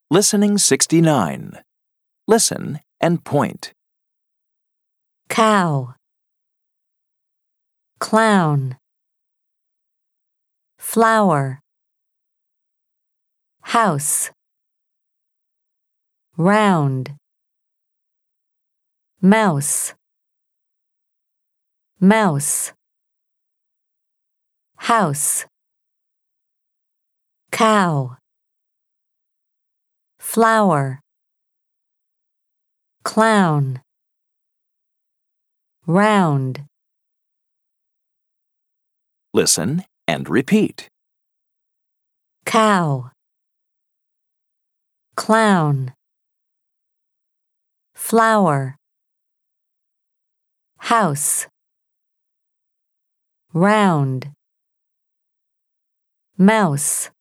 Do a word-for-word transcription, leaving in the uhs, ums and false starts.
Listening sixty-nine. Listen and point. Cow, clown, flower, house, round, mouse, mouse, house, cow, flower, clown, round. Listen and repeat. Cow, clown, flower, house, round, mouse.